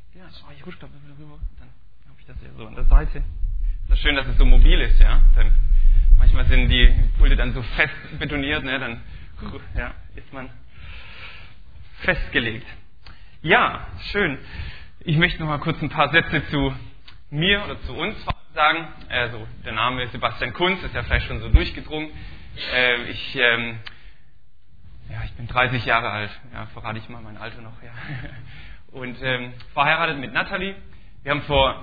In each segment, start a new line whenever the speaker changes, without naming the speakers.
Ja, ich rutsche da wieder rüber. Dann habe ich das ja so an der Seite. Es ist schön, dass es so mobil ist, ja. Dann, manchmal sind die Pulte dann so fest betoniert, ne? Dann ja, ist man festgelegt. Ja, schön. Ich möchte noch mal kurz ein paar Sätze zu mir oder zu uns sagen. Also der Name ist Sebastian Kunz, ist ja vielleicht schon so durchgedrungen. Ich bin 30 Jahre alt. Ja, verrate ich mal mein Alter noch. Ja. Und verheiratet mit Nathalie. Wir haben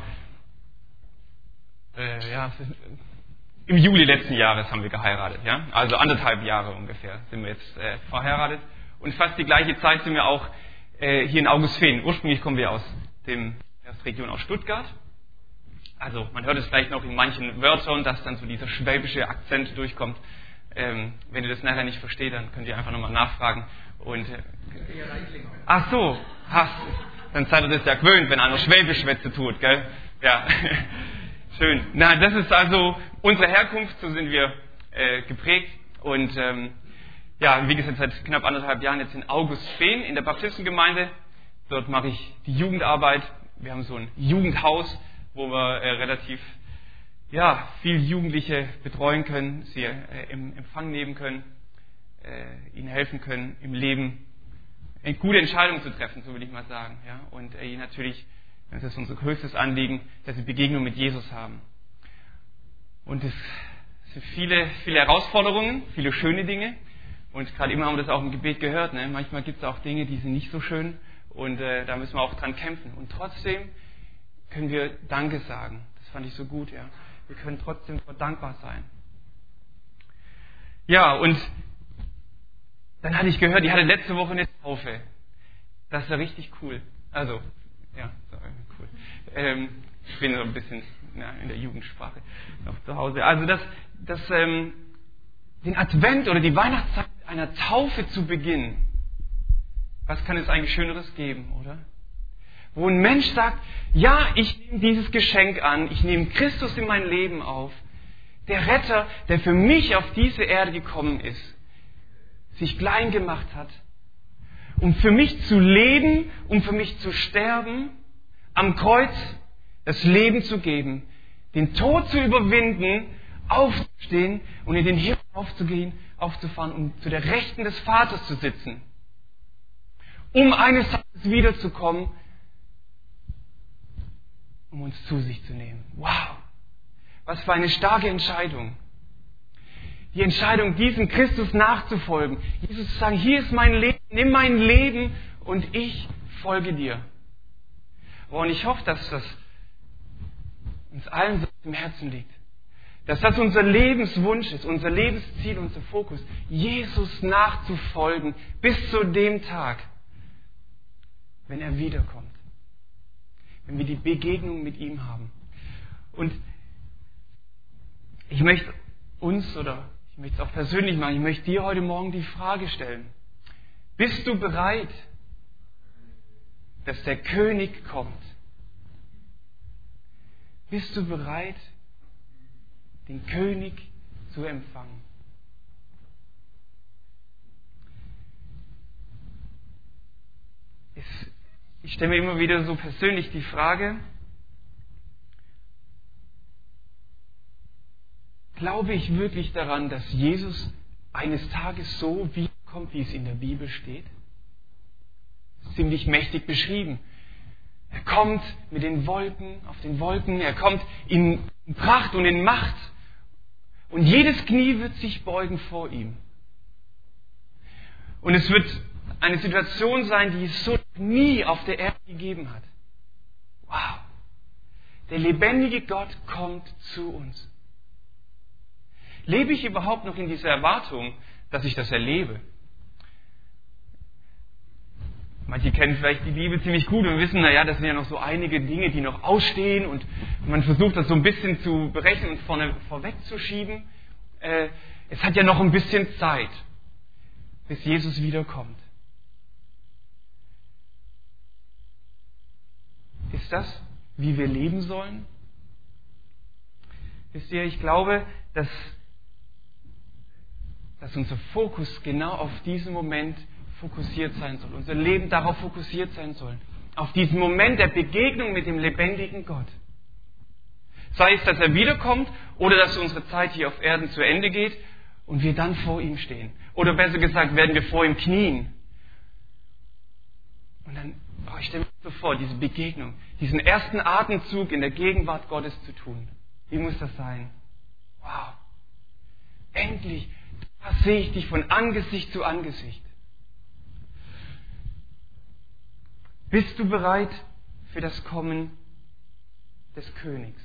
im Juli letzten Jahres haben wir geheiratet. Ja? Also 1,5 Jahre ungefähr sind wir jetzt verheiratet. Und fast die gleiche Zeit sind wir auch hier in Augustfehn. Ursprünglich kommen wir aus der Region aus Stuttgart. Also man hört es vielleicht noch in manchen Wörtern, dass dann so dieser schwäbische Akzent durchkommt. Wenn ihr das nachher nicht versteht, dann könnt ihr einfach nochmal nachfragen. Und ach so, dann seid ihr das ja gewöhnt, wenn einer Schwäbisch-Schwätze tut, gell? Ja, schön. Na, das ist also unsere Herkunft, so sind wir geprägt. Und wie gesagt, seit knapp 1,5 Jahren jetzt in Augustfehn in der Baptistengemeinde. Dort mache ich die Jugendarbeit. Wir haben so ein Jugendhaus, wo wir relativ viel Jugendliche betreuen können, sie im Empfang nehmen können, ihnen helfen können, im Leben eine gute Entscheidung zu treffen, so will ich mal sagen. Ja? Und natürlich, das ist unser höchstes Anliegen, dass sie Begegnung mit Jesus haben. Und es sind viele, viele Herausforderungen, viele schöne Dinge. Und gerade immer haben wir das auch im Gebet gehört. Ne? Manchmal gibt es auch Dinge, die sind nicht so schön. Und da müssen wir auch dran kämpfen. Und trotzdem können wir Danke sagen. Das fand ich so gut, ja. Wir können trotzdem dankbar sein. Ja, und dann hatte ich gehört, die hatte letzte Woche eine Taufe. Das ist ja richtig cool. Also, ja, cool. Ich bin so ein bisschen in der Jugendsprache noch zu Hause. Also, den Advent oder die Weihnachtszeit mit einer Taufe zu beginnen, was kann es eigentlich Schöneres geben, oder? Wo ein Mensch sagt, ja, ich nehme dieses Geschenk an, ich nehme Christus in mein Leben auf, der Retter, der für mich auf diese Erde gekommen ist, sich klein gemacht hat, um für mich zu leben, um für mich zu sterben, am Kreuz das Leben zu geben, den Tod zu überwinden, aufzustehen und in den Himmel aufzufahren, um zu der Rechten des Vaters zu sitzen, um eines Tages wiederzukommen, um uns zu sich zu nehmen. Wow! Was für eine starke Entscheidung. Die Entscheidung, diesem Christus nachzufolgen. Jesus zu sagen, hier ist mein Leben, nimm mein Leben und ich folge dir. Und ich hoffe, dass das uns allen so im Herzen liegt. Dass das unser Lebenswunsch ist, unser Lebensziel, unser Fokus, Jesus nachzufolgen bis zu dem Tag, wenn er wiederkommt. Wenn wir die Begegnung mit ihm haben. Und ich möchte es auch persönlich machen, ich möchte dir heute Morgen die Frage stellen. Bist du bereit, dass der König kommt? Bist du bereit, den König zu empfangen? Ich stelle mir immer wieder so persönlich die Frage, glaube ich wirklich daran, dass Jesus eines Tages so wiederkommt, wie es in der Bibel steht? Das ist ziemlich mächtig beschrieben. Er kommt mit den Wolken, auf den Wolken, er kommt in Pracht und in Macht. Und jedes Knie wird sich beugen vor ihm. Und es wird eine Situation sein, die es so nie auf der Erde gegeben hat. Wow! Der lebendige Gott kommt zu uns. Lebe ich überhaupt noch in dieser Erwartung, dass ich das erlebe? Manche kennen vielleicht die Bibel ziemlich gut und wissen, das sind ja noch so einige Dinge, die noch ausstehen und man versucht das so ein bisschen zu berechnen und vorwegzuschieben. Es hat ja noch ein bisschen Zeit, bis Jesus wiederkommt. Ist das, wie wir leben sollen? Wisst ihr, ich glaube, dass unser Fokus genau auf diesen Moment fokussiert sein soll. Unser Leben darauf fokussiert sein soll. auf diesen Moment der Begegnung mit dem lebendigen Gott. Sei es, dass er wiederkommt oder dass unsere Zeit hier auf Erden zu Ende geht und wir dann vor ihm stehen. Oder besser gesagt, werden wir vor ihm knien. Und dann, ich stelle mir so vor, diese Begegnung, diesen ersten Atemzug in der Gegenwart Gottes zu tun. Wie muss das sein? Wow. Endlich, da sehe ich dich von Angesicht zu Angesicht. Bist du bereit für das Kommen des Königs?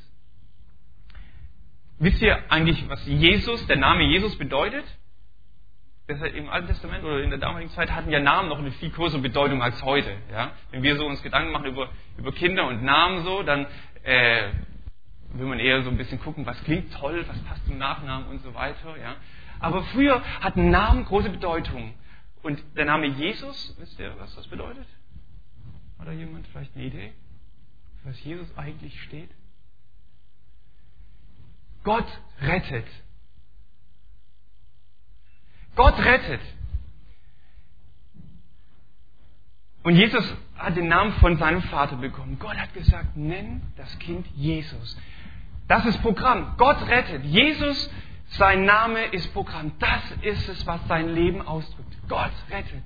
Wisst ihr eigentlich, was der Name Jesus bedeutet? Im Alten Testament oder in der damaligen Zeit hatten ja Namen noch eine viel größere Bedeutung als heute. Ja? Wenn wir so uns Gedanken machen über Kinder und Namen so, dann will man eher so ein bisschen gucken, was klingt toll, was passt zum Nachnamen und so weiter. Ja? Aber früher hatten Namen große Bedeutung. Und der Name Jesus, wisst ihr, was das bedeutet? Hat da jemand vielleicht eine Idee, was Jesus eigentlich steht? Gott rettet. Gott rettet. Und Jesus hat den Namen von seinem Vater bekommen. Gott hat gesagt, nenn das Kind Jesus. Das ist Programm. Gott rettet. Jesus, sein Name ist Programm. Das ist es, was sein Leben ausdrückt. Gott rettet.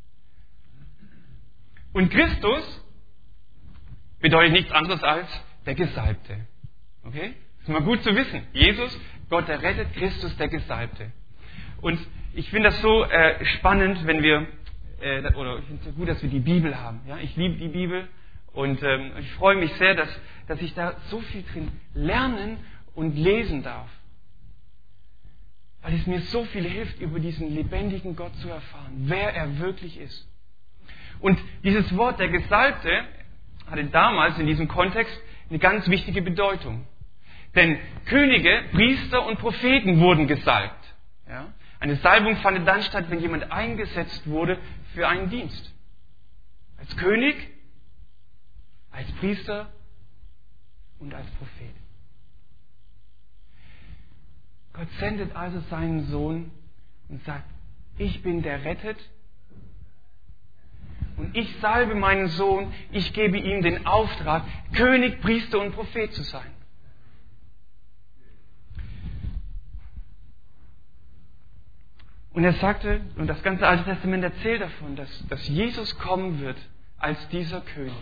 Und Christus bedeutet nichts anderes als der Gesalbte. Okay? Das ist mal gut zu wissen. Jesus, Gott, der rettet, Christus, der Gesalbte. Und ich finde das so spannend, wenn wir, oder ich finde es so gut, dass wir die Bibel haben. Ja? Ich liebe die Bibel und ich freue mich sehr, dass ich da so viel drin lernen und lesen darf. Weil es mir so viel hilft, über diesen lebendigen Gott zu erfahren, wer er wirklich ist. Und dieses Wort, der Gesalbte, hatte damals in diesem Kontext eine ganz wichtige Bedeutung. Denn Könige, Priester und Propheten wurden gesalbt. Ja? Eine Salbung fand dann statt, wenn jemand eingesetzt wurde für einen Dienst. Als König, als Priester und als Prophet. Gott sendet also seinen Sohn und sagt, ich bin der rettet und ich salbe meinen Sohn, ich gebe ihm den Auftrag, König, Priester und Prophet zu sein. Und er sagte, und das ganze Alte Testament erzählt davon, dass Jesus kommen wird als dieser König.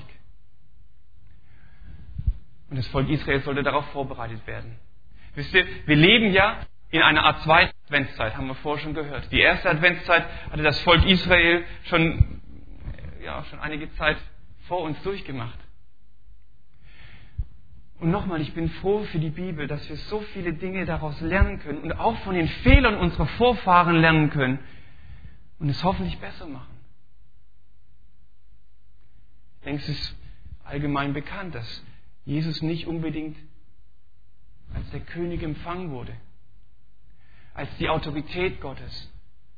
Und das Volk Israel sollte darauf vorbereitet werden. Wisst ihr, wir leben ja in einer Art zweiten Adventszeit, haben wir vorher schon gehört. Die erste Adventszeit hatte das Volk Israel schon einige Zeit vor uns durchgemacht. Und nochmal, ich bin froh für die Bibel, dass wir so viele Dinge daraus lernen können und auch von den Fehlern unserer Vorfahren lernen können und es hoffentlich besser machen. Ich denke, es ist allgemein bekannt, dass Jesus nicht unbedingt als der König empfangen wurde, als die Autorität Gottes.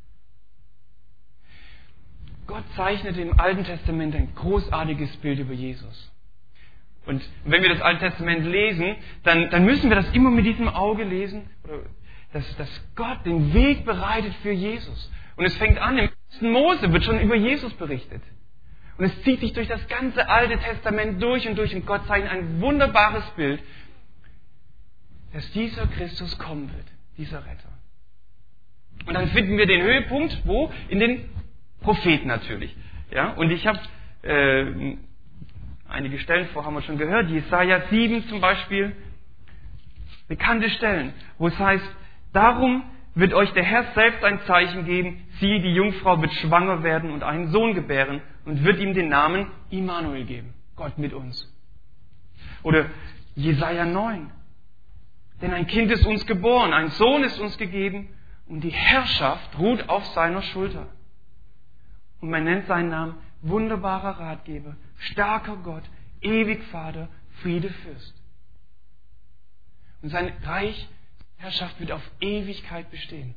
Gott zeichnete im Alten Testament ein großartiges Bild über Jesus. Und wenn wir das Alte Testament lesen, dann müssen wir das immer mit diesem Auge lesen, dass Gott den Weg bereitet für Jesus. Und es fängt an, im 1. Mose wird schon über Jesus berichtet. Und es zieht sich durch das ganze Alte Testament durch. Und Gott zeichnet ein wunderbares Bild, dass dieser Christus kommen wird, dieser Retter. Und dann finden wir den Höhepunkt, wo? In den Propheten natürlich. Ja? Und ich habe einige Stellen vor, haben wir schon gehört, Jesaja 7 zum Beispiel, bekannte Stellen, wo es heißt, darum wird euch der Herr selbst ein Zeichen geben, siehe, die Jungfrau wird schwanger werden und einen Sohn gebären und wird ihm den Namen Immanuel geben, Gott mit uns. Oder Jesaja 9, denn ein Kind ist uns geboren, ein Sohn ist uns gegeben und die Herrschaft ruht auf seiner Schulter. Und man nennt seinen Namen wunderbarer Ratgeber, starker Gott, ewig Vater, Friedefürst. Und sein Reich, Herrschaft wird auf Ewigkeit bestehen.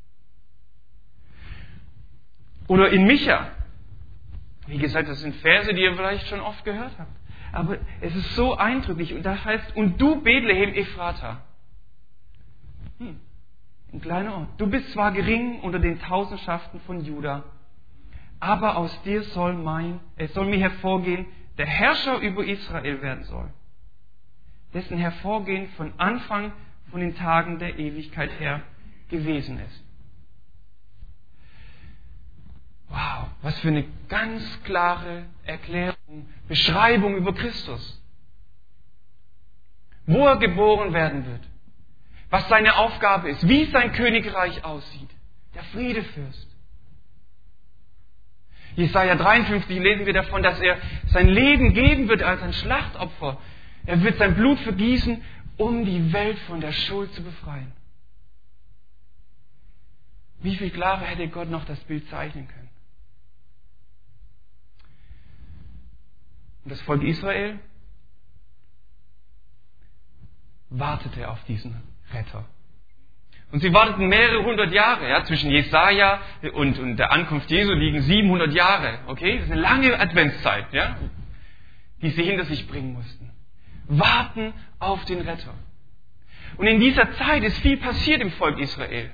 Oder in Micha. Wie gesagt, das sind Verse, die ihr vielleicht schon oft gehört habt. Aber es ist so eindrücklich. Und da heißt, und du Bethlehem Ephrata. Ein kleiner Ort. Du bist zwar gering unter den Tausendschaften von Juda, aber aus dir soll mir hervorgehen der Herrscher über Israel werden soll, dessen Hervorgehen von Anfang von den Tagen der Ewigkeit her gewesen ist. Wow, was für eine ganz klare Erklärung, Beschreibung über Christus. Wo er geboren werden wird, was seine Aufgabe ist, wie sein Königreich aussieht, der Friedefürst. Jesaja 53 lesen wir davon, dass er sein Leben geben wird als ein Schlachtopfer. Er wird sein Blut vergießen, um die Welt von der Schuld zu befreien. Wie viel klarer hätte Gott noch das Bild zeichnen können? Und das Volk Israel wartete auf diesen Retter. Und sie warteten mehrere hundert Jahre. Ja, zwischen Jesaja und der Ankunft Jesu liegen 700 Jahre. Okay, das ist eine lange Adventszeit, ja, die sie hinter sich bringen mussten. Warten auf den Retter. Und in dieser Zeit ist viel passiert im Volk Israel.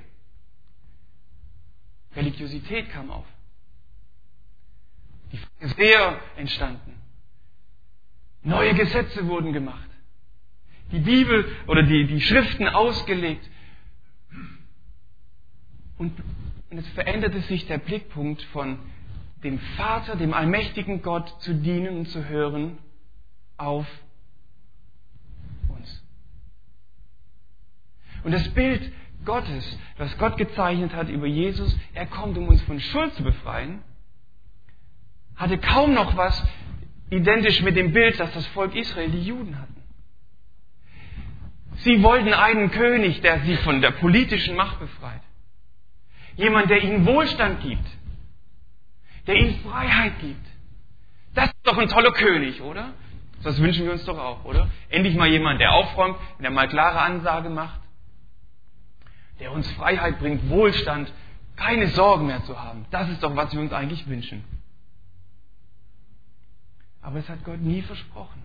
Religiosität kam auf. Die Pharisäer entstanden. Neue Gesetze wurden gemacht. Die Bibel oder die Schriften ausgelegt. Und es veränderte sich der Blickpunkt von dem Vater, dem allmächtigen Gott zu dienen und zu hören, auf uns. Und das Bild Gottes, das Gott gezeichnet hat über Jesus, er kommt, um uns von Schuld zu befreien, hatte kaum noch was identisch mit dem Bild, das das Volk Israel, die Juden hatten. Sie wollten einen König, der sie von der politischen Macht befreit. Jemand, der ihnen Wohlstand gibt. Der ihnen Freiheit gibt. Das ist doch ein toller König, oder? Das wünschen wir uns doch auch, oder? Endlich mal jemand, der aufräumt, der mal klare Ansage macht. Der uns Freiheit bringt, Wohlstand, keine Sorgen mehr zu haben. Das ist doch, was wir uns eigentlich wünschen. Aber es hat Gott nie versprochen.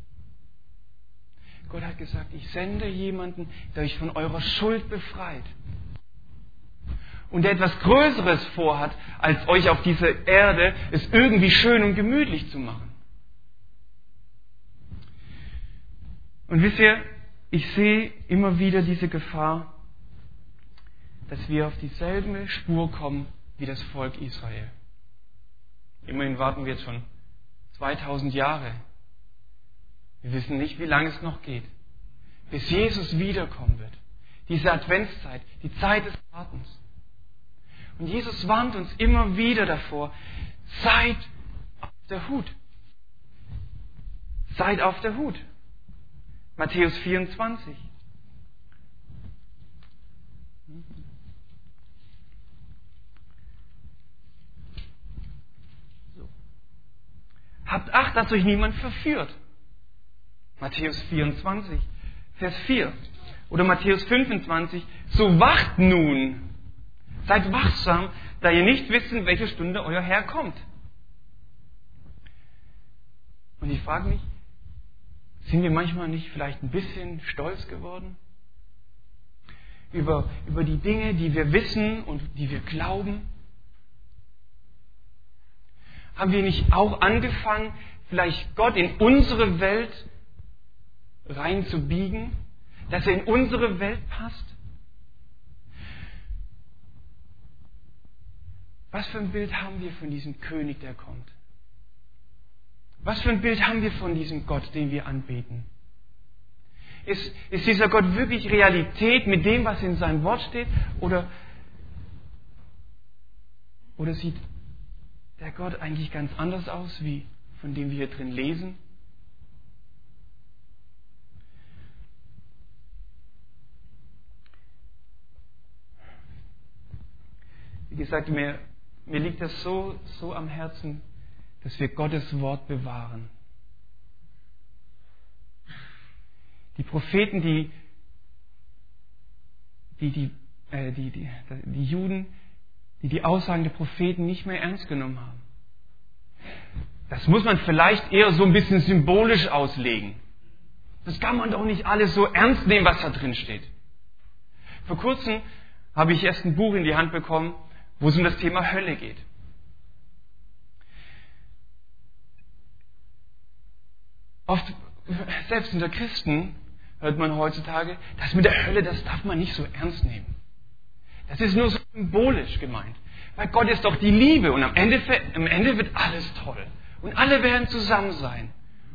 Gott hat gesagt, ich sende jemanden, der euch von eurer Schuld befreit. Und der etwas Größeres vorhat, als euch auf dieser Erde es irgendwie schön und gemütlich zu machen. Und wisst ihr, ich sehe immer wieder diese Gefahr, dass wir auf dieselbe Spur kommen wie das Volk Israel. Immerhin warten wir jetzt schon 2000 Jahre. Wir wissen nicht, wie lange es noch geht, bis Jesus wiederkommen wird. Diese Adventszeit, die Zeit des Wartens. Und Jesus warnt uns immer wieder davor, seid auf der Hut. Seid auf der Hut. Matthäus 24. So. Habt Acht, dass euch niemand verführt. Matthäus 24, Vers 4. Oder Matthäus 25. So wacht nun. Seid wachsam, da ihr nicht wisst, in welche Stunde euer Herr kommt. Und ich frage mich, sind wir manchmal nicht vielleicht ein bisschen stolz geworden? Über die Dinge, die wir wissen und die wir glauben? Haben wir nicht auch angefangen, vielleicht Gott in unsere Welt reinzubiegen, dass er in unsere Welt passt? Was für ein Bild haben wir von diesem König, der kommt? Was für ein Bild haben wir von diesem Gott, den wir anbeten? Ist dieser Gott wirklich Realität mit dem, was in seinem Wort steht? Oder sieht der Gott eigentlich ganz anders aus, wie von dem wir hier drin lesen? Wie gesagt, mir liegt das so am Herzen, dass wir Gottes Wort bewahren. Die Propheten, die Juden, die Aussagen der Propheten nicht mehr ernst genommen haben. Das muss man vielleicht eher so ein bisschen symbolisch auslegen. Das kann man doch nicht alles so ernst nehmen, was da drin steht. Vor kurzem habe ich erst ein Buch in die Hand bekommen, wo es um das Thema Hölle geht. Oft, selbst unter Christen, hört man heutzutage, das mit der Hölle, das darf man nicht so ernst nehmen. Das ist nur so symbolisch gemeint. Weil Gott ist doch die Liebe und am Ende wird alles toll. Und alle werden zusammen sein.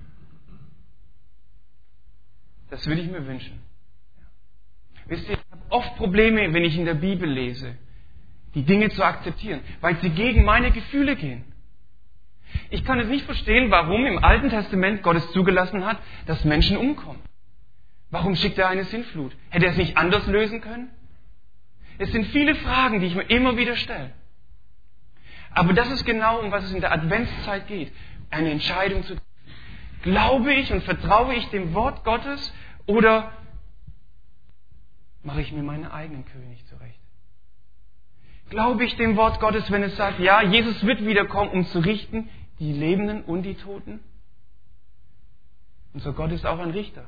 Das würde ich mir wünschen. Wisst ihr, ich habe oft Probleme, wenn ich in der Bibel lese, die Dinge zu akzeptieren, weil sie gegen meine Gefühle gehen. Ich kann es nicht verstehen, warum im Alten Testament Gott es zugelassen hat, dass Menschen umkommen. Warum schickt er eine Sintflut? Hätte er es nicht anders lösen können? Es sind viele Fragen, die ich mir immer wieder stelle. Aber das ist genau, um was es in der Adventszeit geht. Eine Entscheidung zu treffen. Glaube ich und vertraue ich dem Wort Gottes oder mache ich mir meinen eigenen König zurecht? Glaube ich dem Wort Gottes, wenn es sagt, ja, Jesus wird wiederkommen, um zu richten, die Lebenden und die Toten? Unser Gott ist auch ein Richter.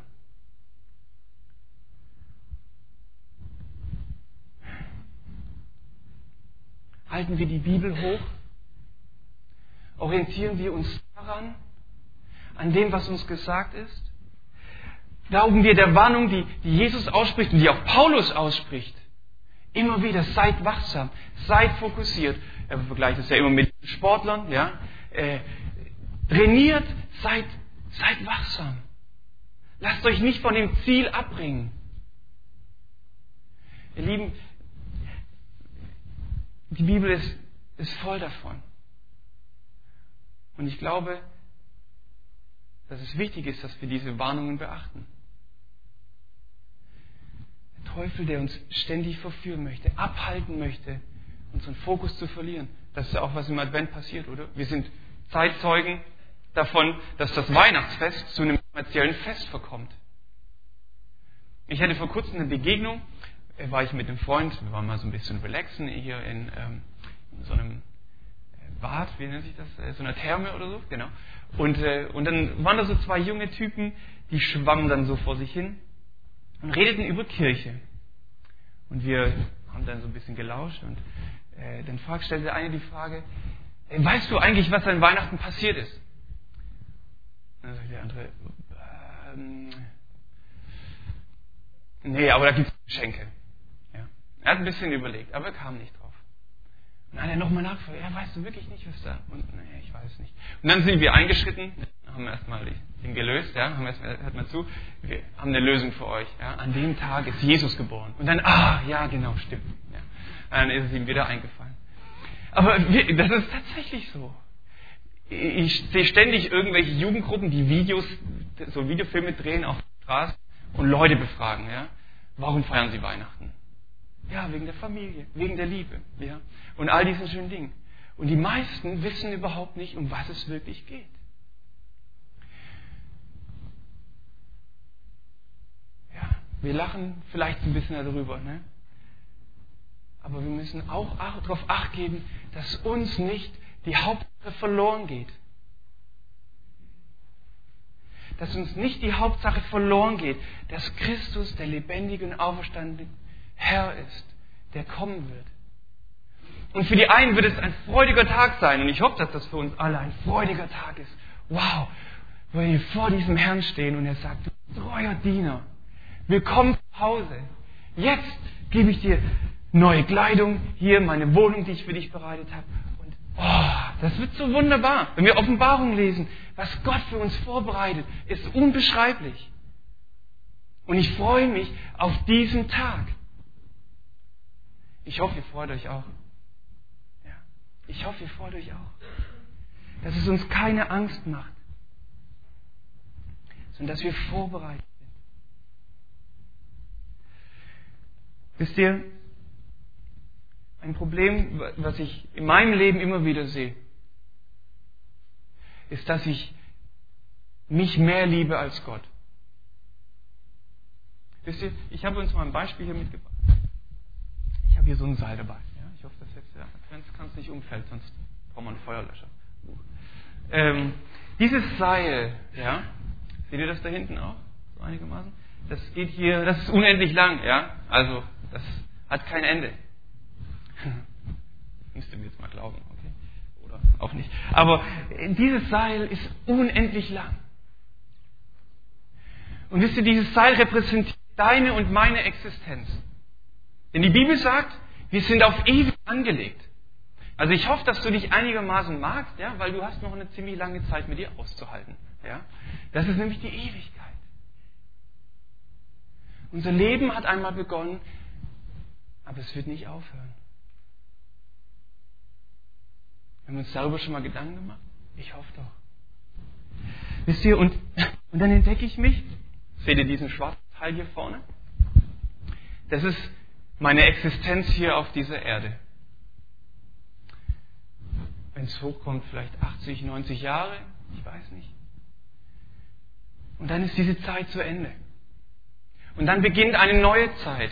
Halten wir die Bibel hoch? Orientieren wir uns daran, an dem, was uns gesagt ist? Glauben wir der Warnung, die Jesus ausspricht und die auch Paulus ausspricht? Immer wieder, seid wachsam, seid fokussiert. Er vergleicht es ja immer mit Sportlern, ja? Trainiert, seid wachsam. Lasst euch nicht von dem Ziel abbringen. Ihr Lieben, die Bibel ist voll davon. Und ich glaube, dass es wichtig ist, dass wir diese Warnungen beachten. Der Teufel, der uns ständig verführen möchte, abhalten möchte, unseren Fokus zu verlieren. Das ist ja auch, was im Advent passiert, oder? Wir sind Zeitzeugen davon, dass das Weihnachtsfest zu einem kommerziellen Fest verkommt. Ich hatte vor kurzem eine Begegnung, war ich mit einem Freund, wir waren mal so ein bisschen relaxen hier in so einem Bad, wie nennt sich das? So einer Therme oder so, genau. Und dann waren da so zwei junge Typen, die schwammen dann so vor sich hin und redeten über Kirche. Und wir haben dann so ein bisschen gelauscht und dann stellte der eine die Frage, weißt du eigentlich, was an Weihnachten passiert ist? Und dann sagt der andere, nee, aber da gibt es Geschenke. Ja. Er hat ein bisschen überlegt, aber er kam nicht drauf. Und dann hat er nochmal nachgefragt, ja, weißt du wirklich nicht, was da? Und nee, ich weiß nicht. Und dann sind wir eingeschritten, haben erstmal den gelöst, ja, hört mal zu, wir haben eine Lösung für euch. Ja. An dem Tag ist Jesus geboren. Und dann, ja, genau, stimmt. Ja. Dann ist es ihm wieder eingefallen. Aber das ist tatsächlich so. Ich sehe ständig irgendwelche Jugendgruppen, die Videofilme drehen auf der Straße und Leute befragen, ja. Warum feiern sie Weihnachten? Ja, wegen der Familie, wegen der Liebe, ja. Und all diesen schönen Dingen. Und die meisten wissen überhaupt nicht, um was es wirklich geht. Ja, wir lachen vielleicht ein bisschen darüber, ne? Aber wir müssen auch darauf Acht geben, dass uns nicht die Hauptsache verloren geht. Dass uns nicht die Hauptsache verloren geht, dass Christus der lebendige und auferstandene Herr ist, der kommen wird. Und für die einen wird es ein freudiger Tag sein. Und ich hoffe, dass das für uns alle ein freudiger Tag ist. Wow, wo wir vor diesem Herrn stehen und er sagt, du treuer Diener, willkommen zu Hause. Jetzt gebe ich dir neue Kleidung, hier meine Wohnung, die ich für dich bereitet habe. Und das wird so wunderbar. Wenn wir Offenbarung lesen, was Gott für uns vorbereitet, ist unbeschreiblich. Und ich freue mich auf diesen Tag. Ich hoffe, ihr freut euch auch. Ja. Ich hoffe, ihr freut euch auch. Dass es uns keine Angst macht, sondern dass wir vorbereitet sind. Wisst ihr, ein Problem, was ich in meinem Leben immer wieder sehe, ist, dass ich mich mehr liebe als Gott. Wisst ihr, ich habe uns mal ein Beispiel hier mitgebracht. Ich habe hier so ein Seil dabei. Ja? Ich hoffe, dass jetzt der Adventskranz nicht umfällt, sonst brauchen wir einen Feuerlöscher. Dieses Seil, ja, seht ihr das da hinten auch? So einigermaßen? Das geht hier, das ist unendlich lang, ja? Also, das hat kein Ende. Müsst ihr mir jetzt mal glauben, okay? Oder auch nicht. Aber dieses Seil ist unendlich lang. Und wisst ihr, dieses Seil repräsentiert deine und meine Existenz. Denn die Bibel sagt, wir sind auf ewig angelegt. Also ich hoffe, dass du dich einigermaßen magst, ja, weil du hast noch eine ziemlich lange Zeit mit dir auszuhalten. Ja. Das ist nämlich die Ewigkeit. Unser Leben hat einmal begonnen, aber es wird nicht aufhören. Haben wir uns darüber schon mal Gedanken gemacht? Ich hoffe doch. Wisst ihr, und dann entdecke ich mich, seht ihr diesen schwarzen Teil hier vorne? Das ist meine Existenz hier auf dieser Erde. Wenn es hochkommt, vielleicht 80, 90 Jahre, ich weiß nicht. Und dann ist diese Zeit zu Ende. Und dann beginnt eine neue Zeit.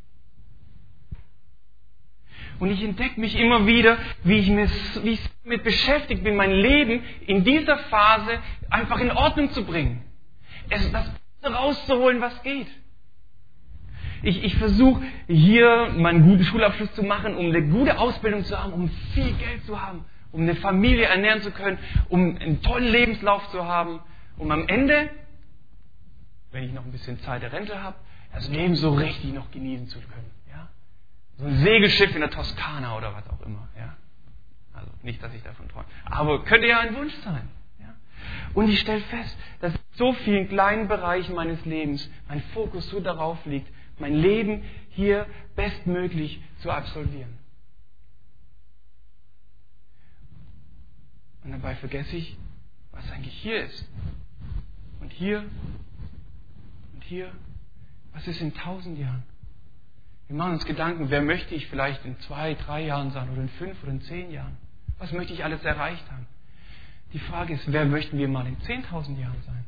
Und ich entdecke mich immer wieder, wie ich damit beschäftigt bin, mein Leben in dieser Phase einfach in Ordnung zu bringen. Das Beste rauszuholen, was geht. Ich versuche hier meinen guten Schulabschluss zu machen, um eine gute Ausbildung zu haben, um viel Geld zu haben, um eine Familie ernähren zu können, um einen tollen Lebenslauf zu haben, um am Ende, wenn ich noch ein bisschen Zeit der Rente habe, das Leben so richtig noch genießen zu können. Ja? So ein Segelschiff in der Toskana oder was auch immer. Ja? Also nicht, dass ich davon träume. Aber könnte ja ein Wunsch sein. Ja? Und ich stelle fest, dass in so vielen kleinen Bereichen meines Lebens mein Fokus so darauf liegt, mein Leben hier bestmöglich zu absolvieren. Und dabei vergesse ich, was eigentlich hier ist. Und hier. Und hier. Was ist in 1000 Jahren? Wir machen uns Gedanken, wer möchte ich vielleicht in 2, 3 Jahren sein oder in 5 oder in 10 Jahren? Was möchte ich alles erreicht haben? Die Frage ist, wer möchten wir mal in 10.000 Jahren sein?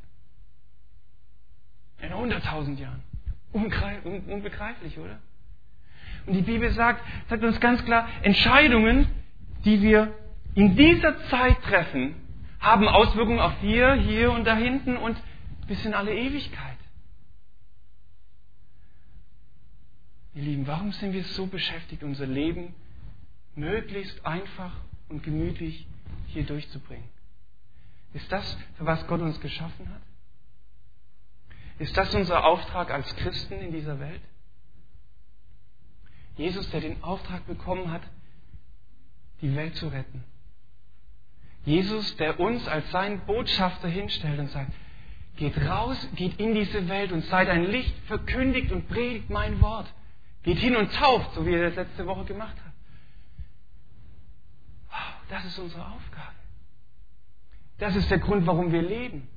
In 100.000 Jahren? Unbegreiflich, oder? Und die Bibel sagt uns ganz klar, Entscheidungen, die wir in dieser Zeit treffen, haben Auswirkungen auf hier und da hinten und bis in alle Ewigkeit. Ihr Lieben, warum sind wir so beschäftigt, unser Leben möglichst einfach und gemütlich hier durchzubringen? Ist das, für was Gott uns geschaffen hat? Ist das unser Auftrag als Christen in dieser Welt? Jesus, der den Auftrag bekommen hat, die Welt zu retten. Jesus, der uns als sein Botschafter hinstellt und sagt, geht raus, geht in diese Welt und seid ein Licht, verkündigt und predigt mein Wort. Geht hin und tauft, so wie er das letzte Woche gemacht hat. Wow, das ist unsere Aufgabe. Das ist der Grund, warum wir leben.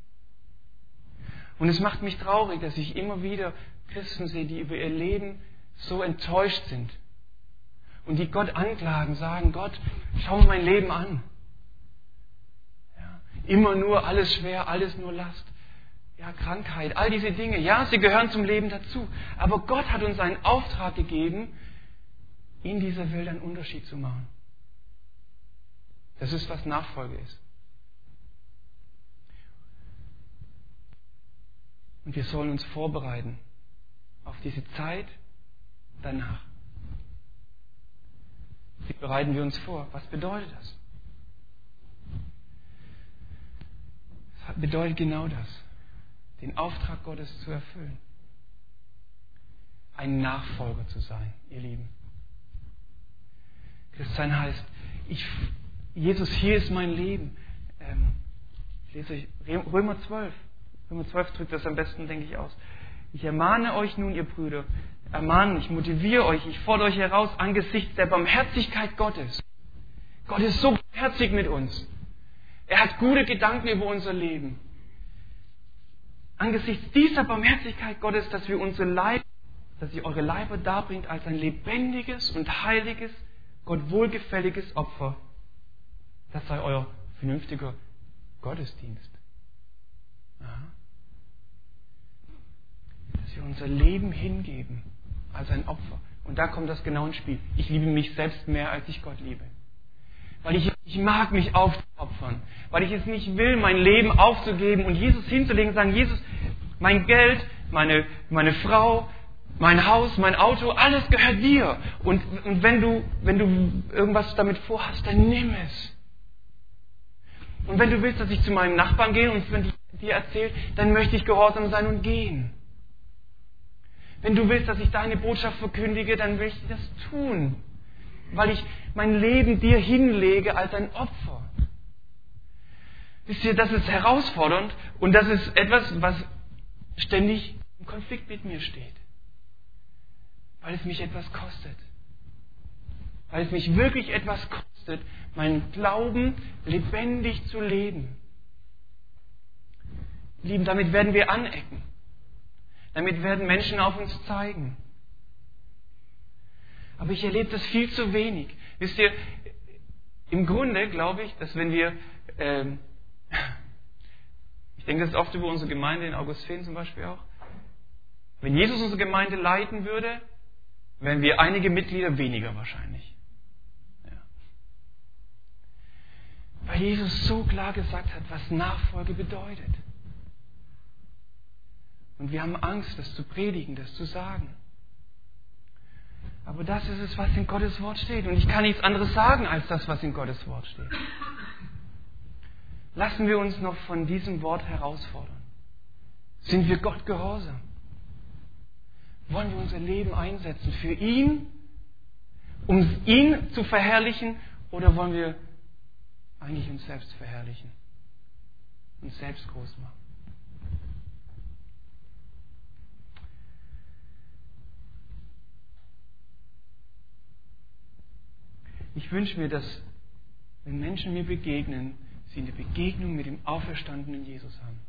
Und es macht mich traurig, dass ich immer wieder Christen sehe, die über ihr Leben so enttäuscht sind. Und die Gott anklagen, sagen, Gott, schau mir mein Leben an. Ja, immer nur alles schwer, alles nur Last. Ja, Krankheit, all diese Dinge. Ja, sie gehören zum Leben dazu. Aber Gott hat uns einen Auftrag gegeben, in dieser Welt einen Unterschied zu machen. Das ist, was Nachfolge ist. Und wir sollen uns vorbereiten auf diese Zeit danach. Wie bereiten wir uns vor? Was bedeutet das? Es bedeutet genau das, den Auftrag Gottes zu erfüllen. Ein Nachfolger zu sein, ihr Lieben. Christsein heißt, Jesus, hier ist mein Leben. Ich lese euch Römer 12. Römer 12 drückt das am besten, denke ich, aus. Ich ermahne euch nun, ihr Brüder, ich motiviere euch, ich fordere euch heraus angesichts der Barmherzigkeit Gottes. Gott ist so barmherzig mit uns. Er hat gute Gedanken über unser Leben. Angesichts dieser Barmherzigkeit Gottes, dass ihr eure Leiber darbringt als ein lebendiges und heiliges, Gott wohlgefälliges Opfer. Das sei euer vernünftiger Gottesdienst. Ja. Dass wir unser Leben hingeben als ein Opfer. Und da kommt das genau ins Spiel. Ich liebe mich selbst mehr, als ich Gott liebe. Weil ich mag mich aufopfern. Weil ich es nicht will, mein Leben aufzugeben und Jesus hinzulegen und sagen, Jesus, mein Geld, meine Frau, mein Haus, mein Auto, alles gehört dir. Und wenn du irgendwas damit vorhast, dann nimm es. Und wenn du willst, dass ich zu meinem Nachbarn gehe und wenn ich dir erzählt, dann möchte ich gehorsam sein und gehen. Wenn du willst, dass ich deine Botschaft verkündige, dann will ich das tun, weil ich mein Leben dir hinlege als ein Opfer. Wisst ihr, das ist herausfordernd und das ist etwas, was ständig im Konflikt mit mir steht. Weil es mich etwas kostet. Weil es mich wirklich etwas kostet, meinen Glauben lebendig zu leben. Lieben, damit werden wir anecken. Damit werden Menschen auf uns zeigen. Aber ich erlebe das viel zu wenig. Wisst ihr, im Grunde glaube ich, dass wenn wir, ich denke das ist oft über unsere Gemeinde in Augustfehn zum Beispiel auch, wenn Jesus unsere Gemeinde leiten würde, wären wir einige Mitglieder weniger wahrscheinlich. Ja. Weil Jesus so klar gesagt hat, was Nachfolge bedeutet. Und wir haben Angst, das zu predigen, das zu sagen. Aber das ist es, was in Gottes Wort steht. Und ich kann nichts anderes sagen, als das, was in Gottes Wort steht. Lassen wir uns noch von diesem Wort herausfordern. Sind wir Gott gehorsam? Wollen wir unser Leben einsetzen für ihn, um ihn zu verherrlichen, oder wollen wir eigentlich uns selbst verherrlichen, uns selbst groß machen? Ich wünsche mir, dass, wenn Menschen mir begegnen, sie eine Begegnung mit dem auferstandenen Jesus haben.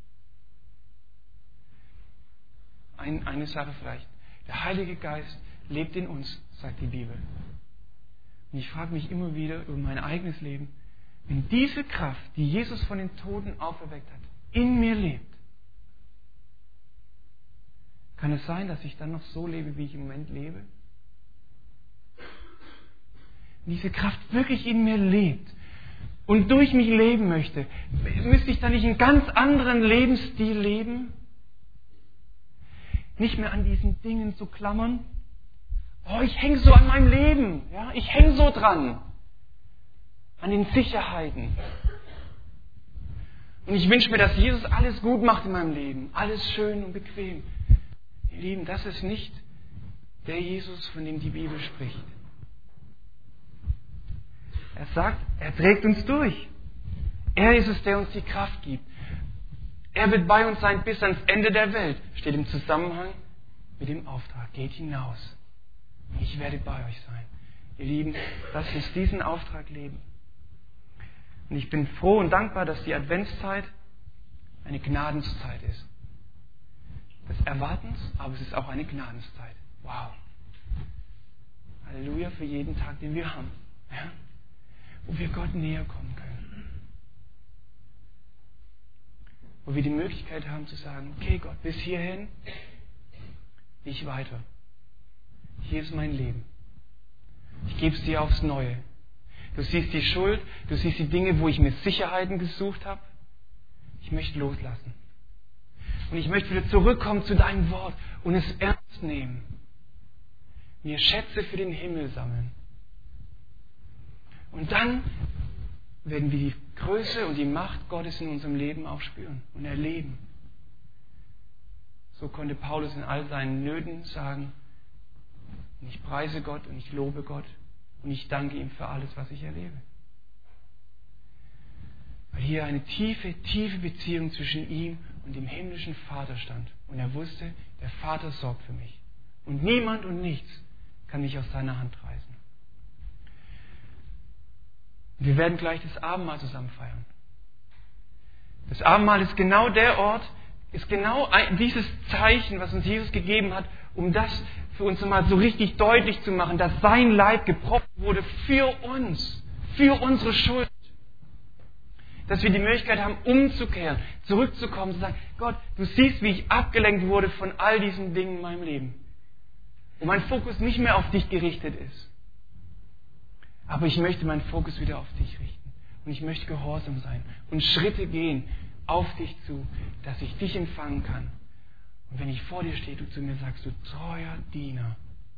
Eine Sache vielleicht. Der Heilige Geist lebt in uns, sagt die Bibel. Und ich frage mich immer wieder über mein eigenes Leben, wenn diese Kraft, die Jesus von den Toten auferweckt hat, in mir lebt, kann es sein, dass ich dann noch so lebe, wie ich im Moment lebe? Wenn diese Kraft wirklich in mir lebt und durch mich leben möchte, müsste ich dann nicht einen ganz anderen Lebensstil leben? Nicht mehr an diesen Dingen zu klammern. Oh, ich hänge so an meinem Leben. Ja? Ich hänge so dran. An den Sicherheiten. Und ich wünsche mir, dass Jesus alles gut macht in meinem Leben. Alles schön und bequem. Ihr Lieben, das ist nicht der Jesus, von dem die Bibel spricht. Er sagt, er trägt uns durch. Er ist es, der uns die Kraft gibt. Er wird bei uns sein bis ans Ende der Welt. Steht im Zusammenhang mit dem Auftrag. Geht hinaus. Ich werde bei euch sein. Ihr Lieben, lasst uns diesen Auftrag leben. Und ich bin froh und dankbar, dass die Adventszeit eine Gnadenszeit ist. Des Erwartens, aber es ist auch eine Gnadenszeit. Wow. Halleluja für jeden Tag, den wir haben. Ja? Wo wir Gott näher kommen können. Wo wir die Möglichkeit haben zu sagen, okay Gott, bis hierhin, nicht weiter. Hier ist mein Leben. Ich gebe es dir aufs Neue. Du siehst die Schuld, du siehst die Dinge, wo ich mir Sicherheiten gesucht habe. Ich möchte loslassen. Und ich möchte wieder zurückkommen zu deinem Wort und es ernst nehmen. Mir Schätze für den Himmel sammeln. Und dann werden wir die Größe und die Macht Gottes in unserem Leben auch spüren und erleben. So konnte Paulus in all seinen Nöten sagen, ich preise Gott und ich lobe Gott und ich danke ihm für alles, was ich erlebe. Weil hier eine tiefe, tiefe Beziehung zwischen ihm und dem himmlischen Vater stand. Und er wusste, der Vater sorgt für mich. Und niemand und nichts kann mich aus seiner Hand reißen. Und wir werden gleich das Abendmahl zusammen feiern. Das Abendmahl ist genau der Ort, ist genau dieses Zeichen, was uns Jesus gegeben hat, um das für uns mal so richtig deutlich zu machen, dass sein Leib gebrochen wurde für uns, für unsere Schuld. Dass wir die Möglichkeit haben, umzukehren, zurückzukommen, zu sagen, Gott, du siehst, wie ich abgelenkt wurde von all diesen Dingen in meinem Leben. Und mein Fokus nicht mehr auf dich gerichtet ist. Aber ich möchte meinen Fokus wieder auf dich richten. Und ich möchte gehorsam sein und Schritte gehen auf dich zu, dass ich dich empfangen kann. Und wenn ich vor dir stehe, du zu mir sagst, du treuer Diener.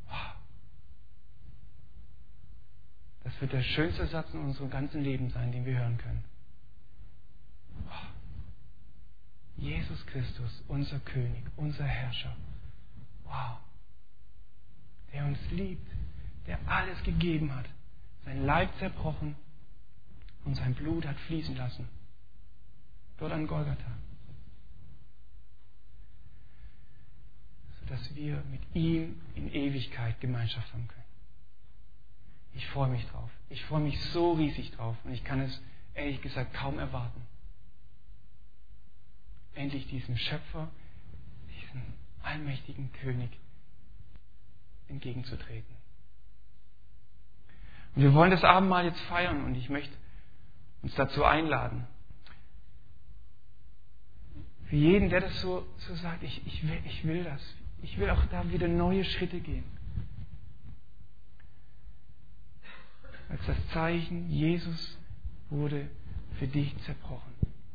Das wird der schönste Satz in unserem ganzen Leben sein, den wir hören können.
Jesus Christus, unser König, unser Herrscher. Wow. Der uns liebt, der alles gegeben hat, sein Leib zerbrochen und sein Blut hat fließen lassen. Dort an Golgatha. Sodass wir mit ihm in Ewigkeit Gemeinschaft haben können. Ich freue mich drauf. Ich freue mich so riesig drauf und ich kann es ehrlich gesagt kaum erwarten. Endlich diesem Schöpfer, diesem allmächtigen König entgegenzutreten. Und wir wollen das Abendmahl jetzt feiern und ich möchte uns dazu einladen. Für jeden, der das so sagt, ich will das. Ich will auch da wieder neue Schritte gehen. Als das Zeichen, Jesus wurde für dich zerbrochen.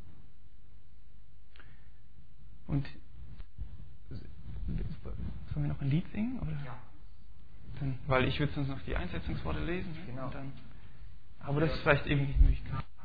Und sollen wir noch ein Lied singen? Oder?
Ja.
Weil ich würde sonst noch die Einsetzungsworte lesen.
Genau.
Aber das ist vielleicht eben nicht möglich.